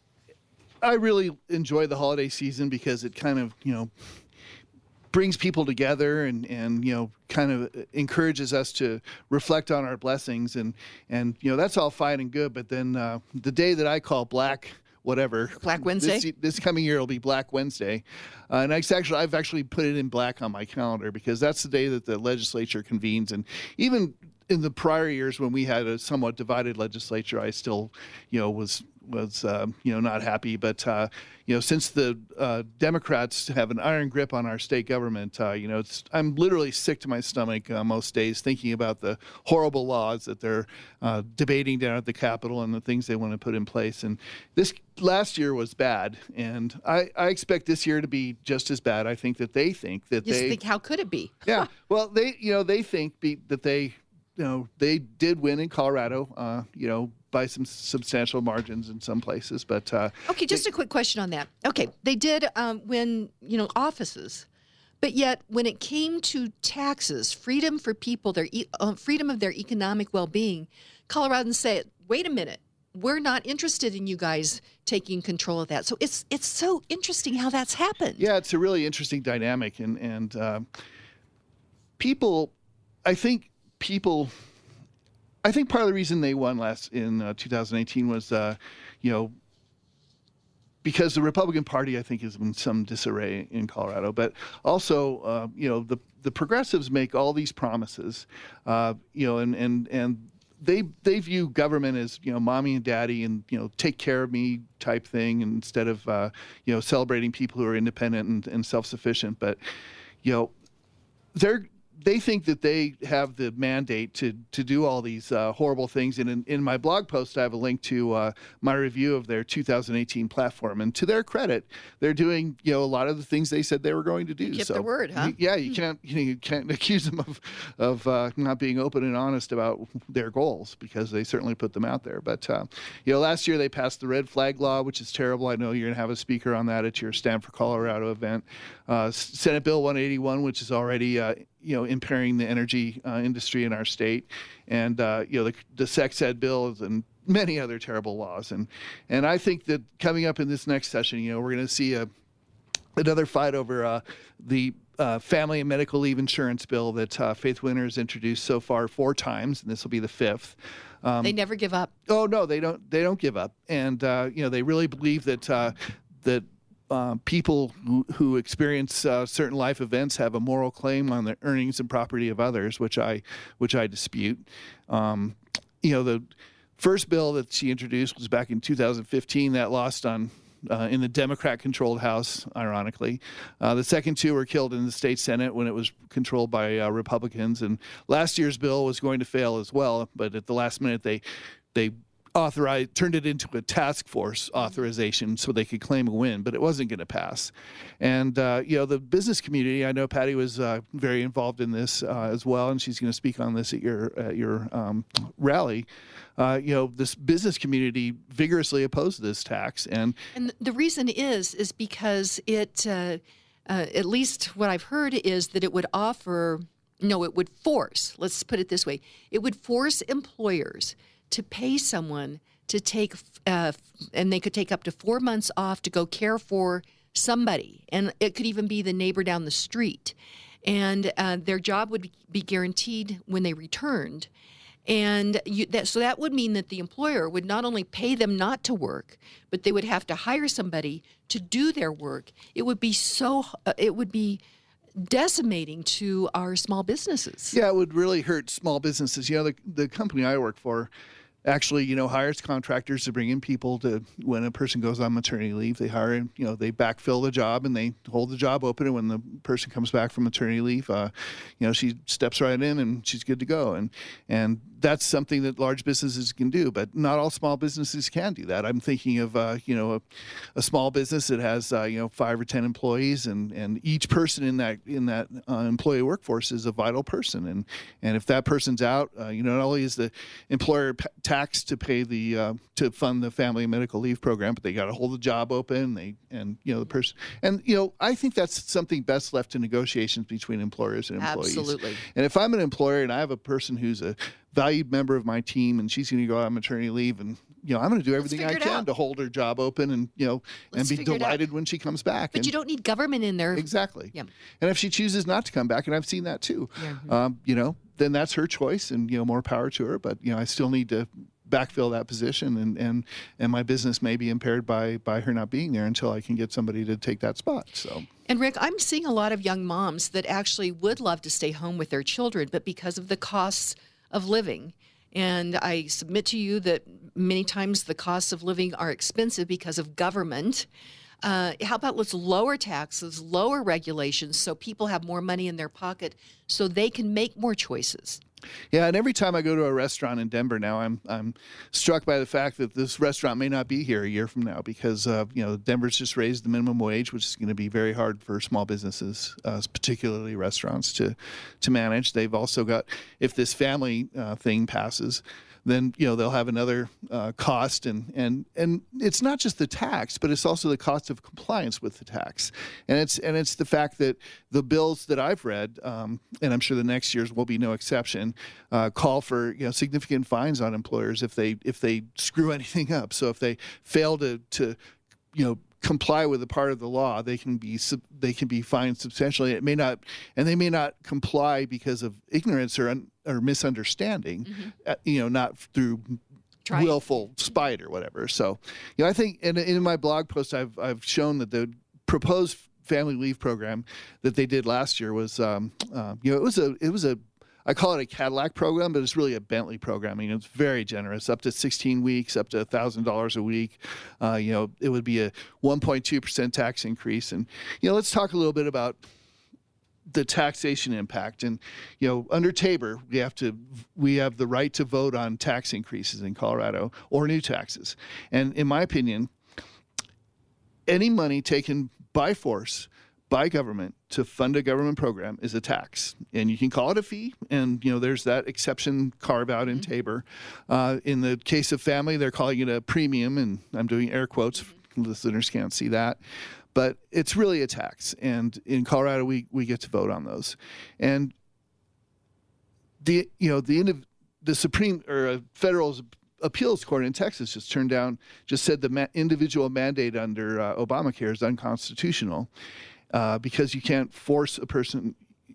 I really enjoy the holiday season because it kind of, you know, brings people together and, and, you know, kind of encourages us to reflect on our blessings. And, and you know, that's all fine and good. But then uh, the day that I call Black whatever. Black Wednesday? This, this coming year, it'll be Black Wednesday. Uh, and I actually, I've actually put it in black on my calendar because that's the day that the legislature convenes. And even in the prior years when we had a somewhat divided legislature, I still, you know, was was uh, you know not happy. But uh, you know, since the uh, Democrats have an iron grip on our state government, uh, you know, it's, I'm literally sick to my stomach uh, most days thinking about the horrible laws that they're uh, debating down at the Capitol and the things they want to put in place. And this last year was bad, and I, I expect this year to be just as bad. I think that they think that Just they think, how could it be? yeah. Well, they you know they think be, that they. You know, they did win in Colorado. Uh, you know, by some substantial margins in some places. But uh, okay, just a quick question on that. Okay, they did um, when, you know, offices, but yet when it came to taxes, freedom for people, their e- uh, freedom of their economic well-being, Coloradans say, wait a minute, we're not interested in you guys taking control of that. So it's it's so interesting how that's happened. Yeah, it's a really interesting dynamic, and and uh, people, I think people. I think part of the reason they won last in uh, two thousand eighteen was, uh, you know, because the Republican Party, I think, is in some disarray in Colorado. But also, uh, you know, the the progressives make all these promises, uh, you know, and and and they they view government as, you know, mommy and daddy, and, you know, take care of me type thing, instead of uh, you know, celebrating people who are independent and, and self-sufficient. But, you know, they're. They think that they have the mandate to to do all these uh, horrible things. And in, in my blog post, I have a link to uh, my review of their two thousand eighteen platform. And to their credit, they're doing, you know, a lot of the things they said they were going to do. You kept so, their word, huh? Yeah, you can't you, know, you can't accuse them of of uh, not being open and honest about their goals, because they certainly put them out there. But uh, you know, last year they passed the red flag law, which is terrible. I know you're going to have a speaker on that at your Stand for Colorado event. Uh, Senate Bill one eighty-one, which is already uh, you know, impairing the energy uh, industry in our state, and uh, you know, the, the sex ed bills and many other terrible laws. And and I think that coming up in this next session, you know, we're going to see a another fight over uh, the uh, family and medical leave insurance bill that uh, Faith Winter has introduced so far four times, and this will be the fifth. Um, they never give up. Oh no, they don't. They don't give up, and uh, you know, they really believe that uh, that. Uh, people who, who experience uh, certain life events have a moral claim on the earnings and property of others, which I, which I dispute. Um, you know, the first bill that she introduced was back in two thousand fifteen. That lost on uh, in the Democrat-controlled House, ironically. Uh, the second two were killed in the state Senate when it was controlled by uh, Republicans. And last year's bill was going to fail as well, but at the last minute they they. authorized, turned it into a task force authorization so they could claim a win, but it wasn't going to pass. And, uh, you know, the business community, I know Patty was uh, very involved in this uh, as well, and she's going to speak on this at your, at your um, rally. Uh, you know, this business community vigorously opposed this tax. And, and the reason is, is because it, uh, uh, at least what I've heard is that it would offer, no, it would force, let's put it this way, it would force employers to pay someone to take, uh, and they could take up to four months off to go care for somebody. And it could even be the neighbor down the street. And uh, their job would be guaranteed when they returned. And you, that, so that would mean that the employer would not only pay them not to work, but they would have to hire somebody to do their work. It would be so, uh, it would be decimating to our small businesses. Yeah, it would really hurt small businesses. You know, the, the company I work for actually, you know, hires contractors to bring in people to, when a person goes on maternity leave, they hire, you know, they backfill the job and they hold the job open. And when the person comes back from maternity leave, uh, you know, she steps right in and she's good to go. And, and that's something that large businesses can do, but not all small businesses can do that. I'm thinking of, uh, you know, a, a small business that has, uh, you know, five or ten employees, and, and each person in that in that uh, employee workforce is a vital person. And and if that person's out, uh, you know, not only is the employer p- taxed to pay the uh, to fund the family and medical leave program, but they got to hold the job open. They and you know the person, and you know, I think that's something best left to negotiations between employers and employees. Absolutely. And if I'm an employer and I have a person who's a valued member of my team and she's going to go on maternity leave, and you know, I'm going to do everything I can to hold her job open, and you know, Let's and be delighted when she comes back. But and, you don't need government in there. Exactly. Yeah. And if she chooses not to come back, and I've seen that too, Yeah. um, you know, then that's her choice, and you know, more power to her. But you know, I still need to backfill that position, and and and my business may be impaired by by her not being there until I can get somebody to take that spot. So. And Rick, I'm seeing a lot of young moms that actually would love to stay home with their children, but because of the costs of living. And I submit to you that many times the costs of living are expensive because of government. Uh, how about let's lower taxes, lower regulations, so people have more money in their pocket so they can make more choices? Yeah, and every time I go to a restaurant in Denver now, I'm I'm struck by the fact that this restaurant may not be here a year from now because uh, you know, Denver's just raised the minimum wage, which is going to be very hard for small businesses, uh, particularly restaurants, to to manage. They've also got, if this family uh, thing passes, then you know they'll have another uh, cost, and and and it's not just the tax, but it's also the cost of compliance with the tax, and it's and it's the fact that the bills that I've read, um, and I'm sure the next year's will be no exception, uh, call for you know significant fines on employers if they if they screw anything up. So if they fail to to you know comply with a part of the law, they can be they can be fined substantially. It may not, and they may not comply because of ignorance or un, or misunderstanding, mm-hmm. uh, you know, not through Try. willful spite or whatever. So, you know, I think in, in my blog post, I've I've shown that the proposed family leave program that they did last year was, um, uh, you know, it was a it was a I call it a Cadillac program, but it's really a Bentley program. I mean, it's very generous, up to sixteen weeks, up to one thousand dollars a week. Uh, you know, it would be a one point two percent tax increase. And, you know, let's talk a little bit about the taxation impact. And, you know, under Tabor, we have to, we have the right to vote on tax increases in Colorado or new taxes. And in my opinion, any money taken by force by government to fund a government program is a tax, and you can call it a fee. And you know, there's that exception carve out in mm-hmm. Tabor. Uh, in the case of family, they're calling it a premium, and I'm doing air quotes. Mm-hmm. Listeners can't see that, but it's really a tax. And in Colorado, we we get to vote on those. And the you know the the Supreme or uh, federal appeals court in Texas just turned down, just said the ma- individual mandate under uh, Obamacare is unconstitutional. Uh, because you can't force a person,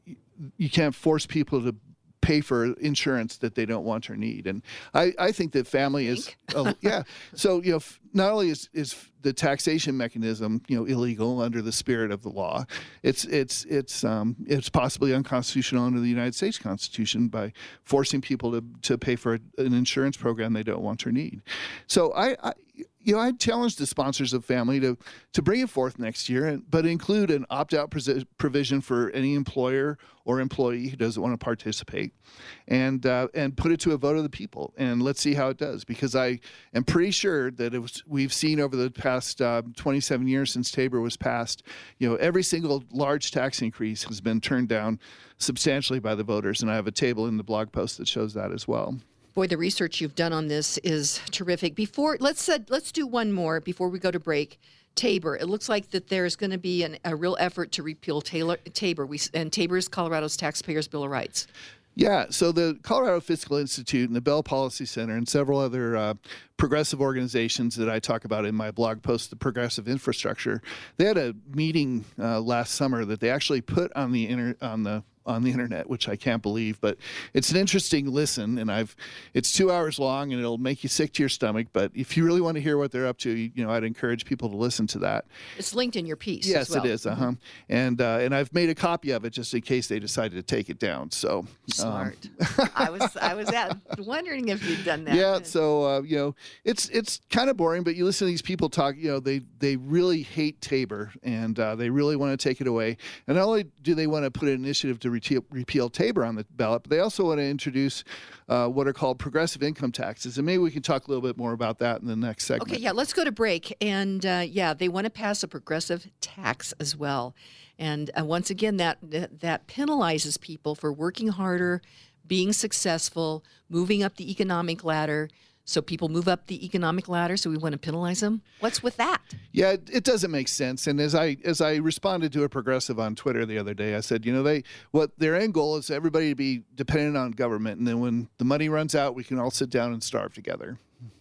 you can't force people to pay for insurance that they don't want or need. And I, I think that family is, uh, yeah. So, you know, f- not only is, is the taxation mechanism, you know, illegal under the spirit of the law, it's it's it's um, it's possibly unconstitutional under the United States Constitution by forcing people to, to pay for an insurance program they don't want or need. So I, I you know, I challenge the sponsors of family to to bring it forth next year, and, but include an opt-out pres- provision for any employer or employee who doesn't want to participate, and uh, and put it to a vote of the people, and let's see how it does. Because I am pretty sure that it was, we've seen over the past uh, twenty-seven years since Tabor was passed, you know, every single large tax increase has been turned down substantially by the voters, and I have a table in the blog post that shows that as well. Boy, the research you've done on this is terrific. Before let's uh, let's do one more before we go to break. Tabor. It looks like that there's going to be an, a real effort to repeal Taylor, Tabor. We, and Tabor is Colorado's Taxpayers' Bill of Rights. Yeah, so the Colorado Fiscal Institute and the Bell Policy Center and several other uh, progressive organizations that I talk about in my blog post, The Progressive Infrastructure, they had a meeting uh, last summer that they actually put on the inter- on the on the internet, which I can't believe, but it's an interesting listen, and I've it's two hours long, and it'll make you sick to your stomach. But if you really want to hear what they're up to, you, you know, I'd encourage people to listen to that. It's linked in your piece. Yes, as well. it is. Uh huh. Mm-hmm. And uh, and I've made a copy of it just in case they decided to take it down. So smart. Um, I was I was at, wondering if you'd done that. Yeah. So uh, you know, it's it's kind of boring, but you listen to these people talk. You know, they they really hate Tabor, and uh, they really want to take it away. And not only do they want to put an initiative to repeal, repeal Tabor on the ballot, but they also want to introduce uh, what are called progressive income taxes. And maybe we can talk a little bit more about that in the next segment. Okay, yeah, let's go to break. And uh, yeah, they want to pass a progressive tax as well. And uh, once again, that that penalizes people for working harder, being successful, moving up the economic ladder. So people move up the economic ladder, so we want to penalize them. What's with that? Yeah, it, it doesn't make sense. And as I as I responded to a progressive on Twitter the other day, I said, you know, they what their end goal is everybody to be dependent on government, and then when the money runs out, we can all sit down and starve together.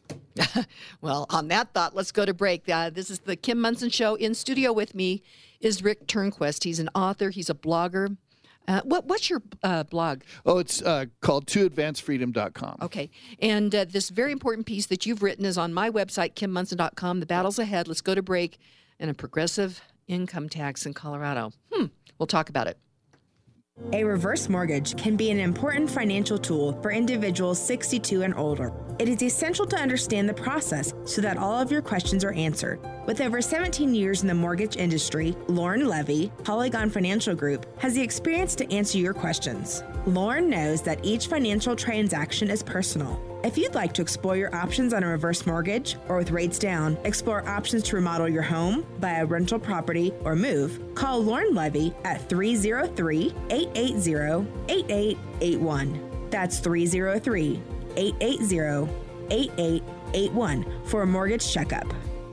Well, on that thought, let's go to break. Uh, this is the Kim Monson Show. In studio with me is Rick Turnquist. He's an author. He's a blogger. Uh, what what's your uh, blog? Oh, it's uh, called to advance freedom dot com. Okay. And uh, this very important piece that you've written is on my website, kim monson dot com. The battle's ahead. Let's go to break. And a progressive income tax in Colorado. Hmm. We'll talk about it. A reverse mortgage can be an important financial tool for individuals sixty-two and older. It is essential to understand the process so that all of your questions are answered. With over seventeen years in the mortgage industry, Lauren Levy, Polygon Financial Group, has the experience to answer your questions. Lauren knows that each financial transaction is personal. If you'd like to explore your options on a reverse mortgage, or with rates down, explore options to remodel your home, buy a rental property, or move, call Lauren Levy at three oh three, eight eight zero, eight eight eight one. That's three oh three, eight eight zero, eight eight eight one for a mortgage checkup.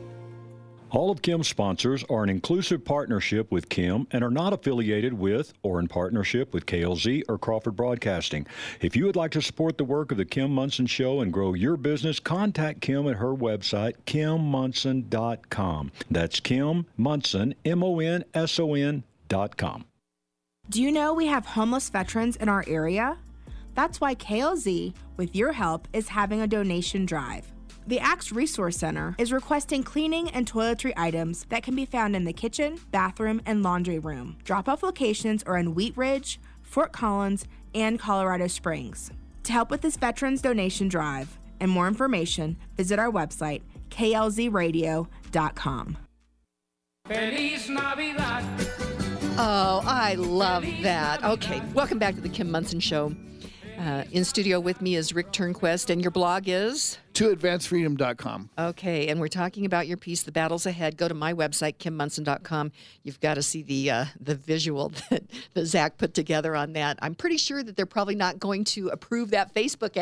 All of Kim's sponsors are an inclusive partnership with Kim and are not affiliated with or in partnership with K L Z or Crawford Broadcasting. If you would like to support the work of the Kim Monson Show and grow your business, contact Kim at her website, kim monson dot com. That's Kim Monson, M O N S O N dot com. Do you know we have homeless veterans in our area? That's why K L Z, with your help, is having a donation drive. The Axe Resource Center is requesting cleaning and toiletry items that can be found in the kitchen, bathroom, and laundry room. Drop-off locations are in Wheat Ridge, Fort Collins, and Colorado Springs. To help with this Veterans Donation Drive and more information, visit our website, k l z radio dot com. Feliz Navidad. Oh, I love that. Okay, welcome back to the Kim Monson Show. Uh, in studio with me is Rick Turnquest, and your blog is? to advance freedom dot com. Okay, and we're talking about your piece, The Battles Ahead. Go to my website, kim monson dot com. You've got to see the uh, the visual that, that Zach put together on that. I'm pretty sure that they're probably not going to approve that Facebook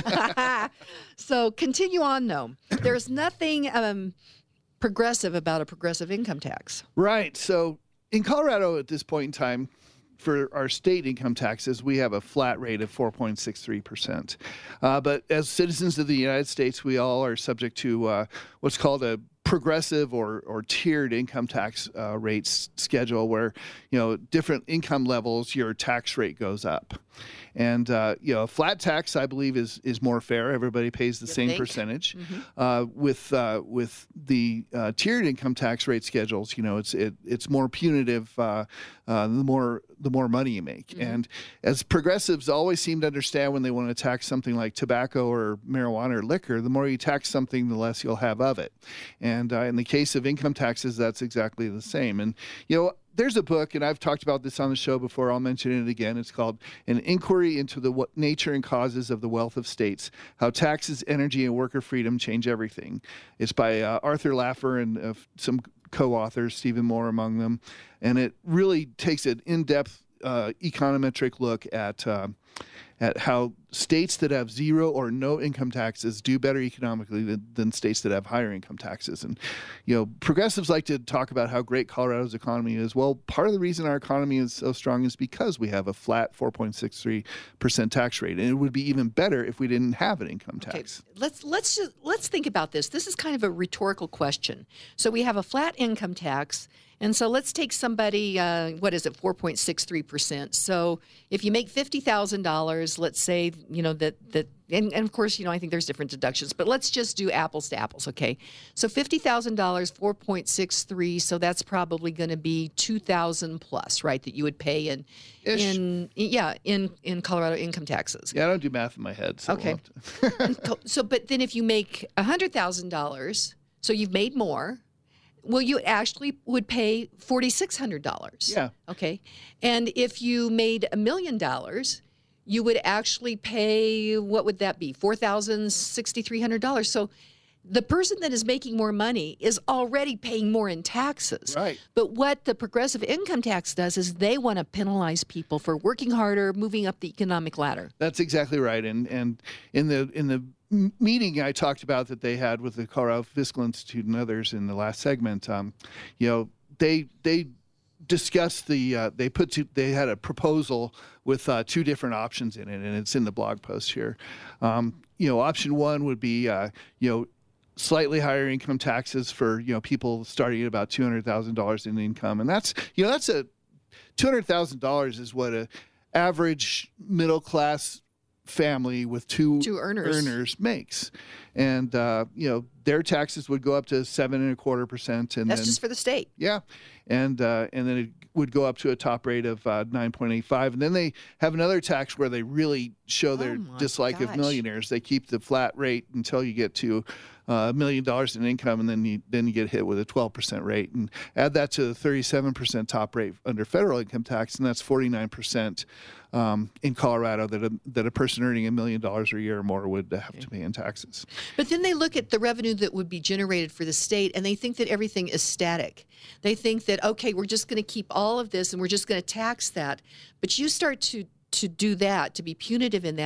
ad. So continue on, though. There's nothing um, progressive about a progressive income tax. Right. So in Colorado at this point in time, for our state income taxes, we have a flat rate of four point six three percent. Uh, but as citizens of the United States, we all are subject to uh, what's called a progressive or, or tiered income tax uh, rates schedule, where, you know, different income levels, your tax rate goes up. And, uh, you know, a flat tax, I believe, is is more fair. Everybody pays the You same think? percentage. Mhm. Uh, with uh, with the uh, tiered income tax rate schedules, you know, it's it, it's more punitive uh, uh, the more the more money you make. Mm-hmm. And as progressives always seem to understand, when they want to tax something like tobacco or marijuana or liquor, the more you tax something, the less you'll have of it. And uh, in the case of income taxes, that's exactly the same. And, you know, there's a book, and I've talked about this on the show before. I'll mention it again. It's called An Inquiry into the What Nature and Causes of the Wealth of States, How Taxes, Energy, and Worker Freedom Change Everything. It's by uh, Arthur Laffer and uh, some co-authors, Stephen Moore among them. And it really takes an in-depth uh, econometric look at uh, at how states that have zero or no income taxes do better economically than, than states that have higher income taxes. And, you know, progressives like to talk about how great Colorado's economy is. Well, part of the reason our economy is so strong is because we have a flat four point six three percent tax rate. And it would be even better if we didn't have an income tax. Okay, let's let's just, let's think about this. This is kind of a rhetorical question. So we have a flat income tax, and so let's take somebody. Uh, what is it? four point six three percent. So if you make fifty thousand dollars, let's say, you know, that that. And, and of course, you know, I think there's different deductions, but let's just do apples to apples, okay? So fifty thousand dollars, four point six three, so that's probably going to be two thousand dollars plus, right, that you would pay in, Ish. in yeah, in, in Colorado income taxes. Yeah, I don't do math in my head. So Okay. we'll have to- And co- so, but then if you make one hundred thousand dollars, so you've made more, well, you actually would pay four thousand six hundred dollars. Yeah. Okay. And if you made a million dollars, you would actually pay, what would that be? four thousand six thousand three hundred dollars. So the person that is making more money is already paying more in taxes. Right. But what the progressive income tax does is they want to penalize people for working harder, moving up the economic ladder. That's exactly right. And and in the in the m- meeting I talked about that they had with the Colorado Fiscal Institute and others in the last segment, um, you know, they they discussed the uh, they put to, they had a proposal with uh, two different options in it, and it's in the blog post here. Um, you know, option one would be uh, you know, slightly higher income taxes for, you know, people starting at about two hundred thousand dollars in income, and that's, you know, that's a two hundred thousand dollars is what a average middle class family with two, Two earners. earners makes. And, uh, you know, their taxes would go up to seven and a quarter percent. And That's then, just for the state. yeah. And, uh, and then it would go up to a top rate of uh, nine point eight five. And then they have another tax where they really show their Oh my dislike gosh. of millionaires. They keep the flat rate until you get to uh, a million dollars in income, and then you then you get hit with a twelve percent rate. And add that to the thirty-seven percent top rate under federal income tax, and that's forty-nine percent um, in Colorado that a, that a person earning a million dollars a year or more would have to pay in taxes. But then they look at the revenue that would be generated for the state, and they think that everything is static. They think that, okay, we're just going to keep all of this and we're just going to tax that. But you start to to do that, to be punitive in that,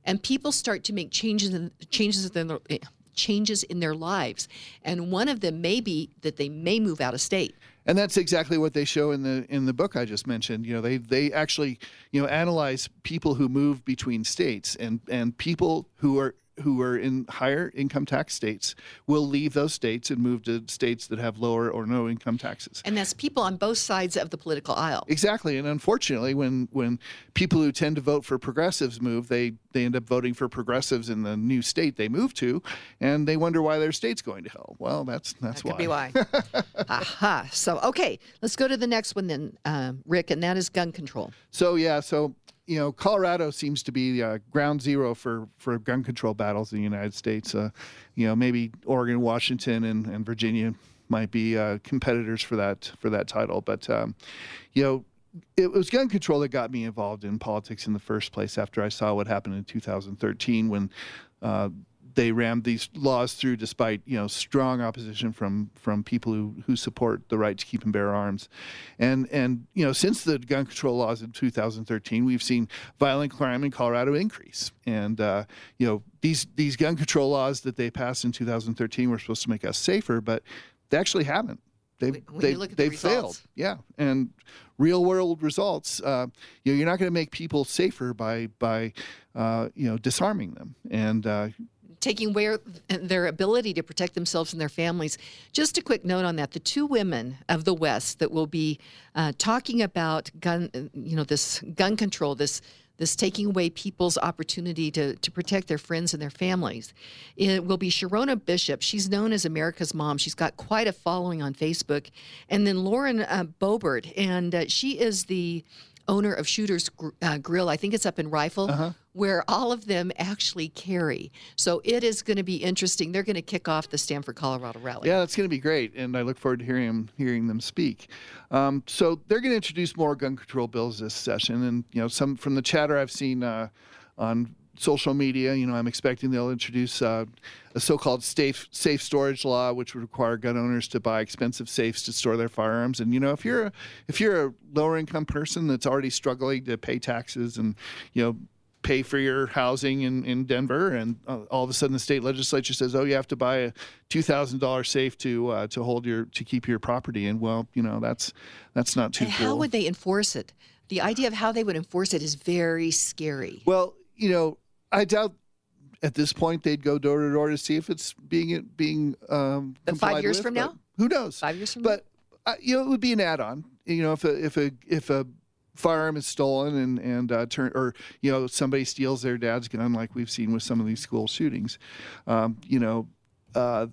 and people start to make changes in, changes in their changes in their lives, and one of them may be that they may move out of state. And that's exactly what they show in the in the book I just mentioned. You know, they they actually, you know, analyze people who move between states, and and people who are who are in higher income tax states will leave those states and move to states that have lower or no income taxes. And that's people on both sides of the political aisle. Exactly. And unfortunately, when when people who tend to vote for progressives move, they they end up voting for progressives in the new state they move to, and they wonder why their state's going to hell. Well, that's that's that could why. be why. Aha. So, okay, let's go to the next one then, um, Rick, and that is gun control. So, yeah, so, you know, Colorado seems to be uh, ground zero for, for gun control battles in the United States. Uh, you know, maybe Oregon, Washington, and, and Virginia might be uh, competitors for that for that title. But, um, you know, it was gun control that got me involved in politics in the first place after I saw what happened in two thousand thirteen when uh, they rammed these laws through despite, you know, strong opposition from from people who, who support the right to keep and bear arms. And, and you know, since the gun control laws in two thousand thirteen, we've seen violent crime in Colorado increase. And, uh, you know, these, these gun control laws that they passed in two thousand thirteen were supposed to make us safer, but they actually haven't. They've, When they've, you look at the they've failed. results. Yeah. And real world results, uh, you know, you're not going to make people safer by, by uh, you know, disarming them. And, uh, taking away their ability to protect themselves and their families. Just a quick note on that. The two women of the West that will be uh, talking about gun, you know, this gun control, this this taking away people's opportunity to, to protect their friends and their families. It will be Sharona Bishop. She's known as America's Mom. She's got quite a following on Facebook. And then Lauren uh, Boebert, and uh, she is the owner of Shooter's uh, Grill. I think it's up in Rifle, Uh-huh. where all of them actually carry. So it is going to be interesting. They're going to kick off the Stanford, Colorado rally. Yeah, that's going to be great, and I look forward to hearing them, hearing them speak. Um, so they're going to introduce more gun control bills this session, and you know, some from the chatter I've seen uh, on social media, you know, I'm expecting they'll introduce uh, a so-called safe safe storage law, which would require gun owners to buy expensive safes to store their firearms. And you know, if you're a, if you're a lower income person that's already struggling to pay taxes and you know pay for your housing in, in Denver, and uh, all of a sudden the state legislature says, oh, you have to buy a two thousand dollars safe to uh, to hold your to keep your property in. Well, you know, that's that's not too And cool. how would they enforce it? The idea of how they would enforce it is very scary. Well, you know, I doubt at this point they'd go door to door to see if it's being being um, But five complied years with, from but now? who knows? Five years from But uh, you know, it would be an add-on. You know, if a if a if a firearm is stolen and and uh, turn or you know somebody steals their dad's gun, like we've seen with some of these school shootings, um, you know, uh,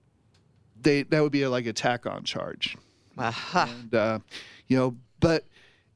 they that would be a, like a tack-on charge. Aha. And uh, you know, but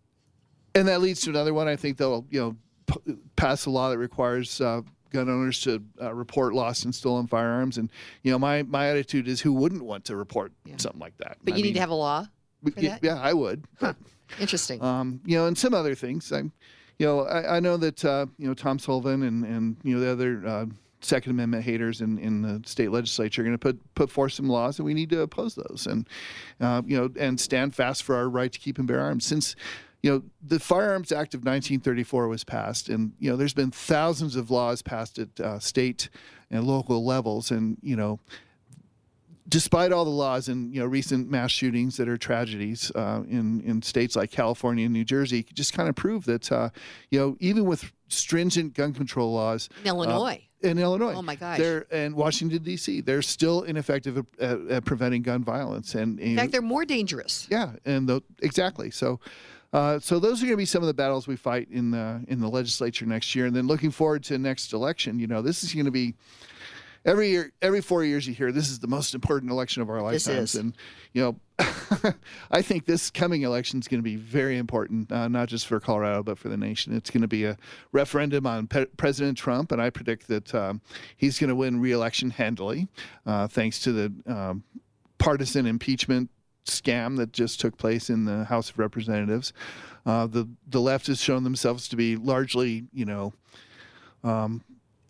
and that leads to another one. I think they'll you know p- pass a law that requires uh, gun owners to uh, report lost and stolen firearms. And you know, my my attitude is, who wouldn't want to report something like that? But I you mean, need to have a law for yeah, that? yeah, I would. But, Interesting. um, you know, and some other things. I'm, you know, I, I know that uh, you know Tom Sullivan and and you know the other uh, Second Amendment haters in, in the state legislature are going to put put forth some laws, and we need to oppose those, and uh, you know, and stand fast for our right to keep and bear arms. Since you know the Firearms Act of nineteen thirty-four was passed, and you know there's been thousands of laws passed at uh, state and local levels, and you know. Despite all the laws and you know recent mass shootings that are tragedies uh, in in states like California and New Jersey, just kind of prove that uh, you know even with stringent gun control laws In Illinois. uh, in Illinois, Oh, my gosh. they're and Washington D C, they're still ineffective at, at, at preventing gun violence. And In fact, they're more dangerous. yeah, and the, exactly so. Uh, so those are going to be some of the battles we fight in the in the legislature next year, and then looking forward to next election. You know, this is going to be. Every year, every four years, you hear this is the most important election of our This lifetimes, is. and you know, I think this coming election is going to be very important, uh, not just for Colorado but for the nation. It's going to be a referendum on Pe- President Trump, and I predict that um, he's going to win re-election handily, uh, thanks to the um, partisan impeachment scam that just took place in the House of Representatives. Uh, the the left has shown themselves to be largely, you know. Um,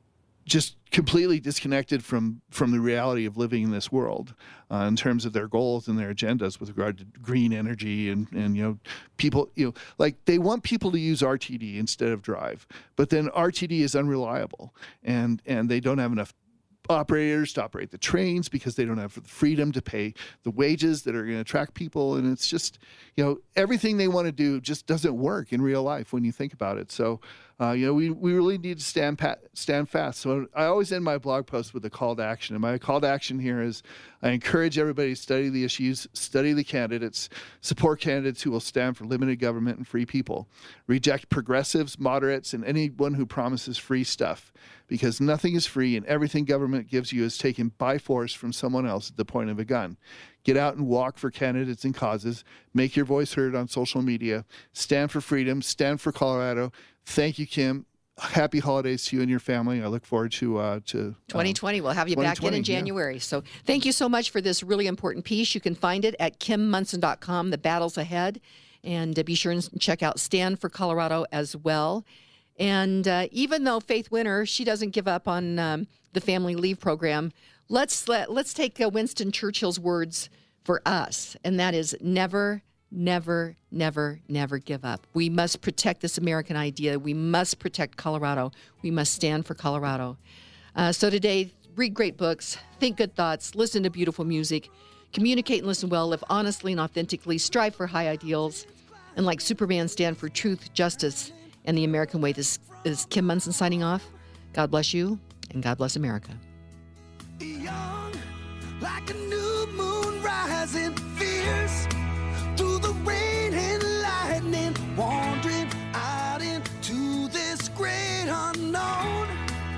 just completely disconnected from from the reality of living in this world uh, in terms of their goals and their agendas with regard to green energy and and you know people you know like they want people to use R T D instead of drive, but then R T D is unreliable and and they don't have enough operators to operate the trains because they don't have the freedom to pay the wages that are going to attract people. And it's just, you know, everything they want to do just doesn't work in real life when you think about it. So, uh, you know, we, we really need to stand pat, stand fast. So I always end my blog post with a call to action. And my call to action here is I encourage everybody to study the issues, study the candidates, support candidates who will stand for limited government and free people, reject progressives, moderates, and anyone who promises free stuff, because nothing is free and everything government gives you is taken by force from someone else at the point of a gun. Get out and walk for candidates and causes. Make your voice heard on social media. Stand for freedom. Stand for Colorado. Thank you, Kim. Happy holidays to you and your family. I look forward to uh, to twenty twenty. We'll have you back in in January. Yeah. So thank you so much for this really important piece. You can find it at kim munson dot com, The Battles Ahead. And uh, be sure and check out Stand for Colorado as well. And uh, even though Faith Winter, she doesn't give up on um, the family leave program, let's let, let's take uh, Winston Churchill's words for us, and that is never, never, never, never give up. We must protect this American idea. We must protect Colorado. We must stand for Colorado. Uh, so today, read great books, think good thoughts, listen to beautiful music, communicate and listen well, live honestly and authentically, strive for high ideals, and like Superman, stand for truth, justice, and the American way. This is Kim Munson signing off. God bless you, and God bless America. Young, like a new moon rising fierce through the rain and lightning, wandering out into this great unknown.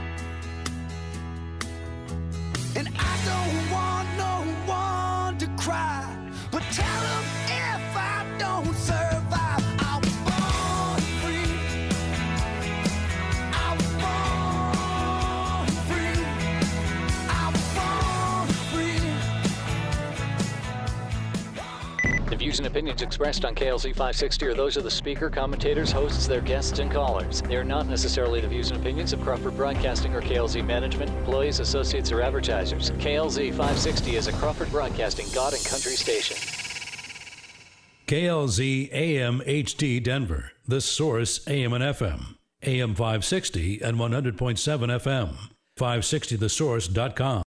And I don't want no one to cry, but tell them if I don't survive, I was born free. I was born free. I was born free. The views and opinions expressed on K L Z five sixty are those of the speaker, commentators, hosts, their guests, and callers. They are not necessarily the views and opinions of Crawford Broadcasting or K L Z management, employees, associates, or advertisers. K L Z five sixty is a Crawford Broadcasting God and Country station. K L Z A M H D Denver, The Source A M and F M, A M five sixty and one hundred point seven F M, five sixty the source dot com.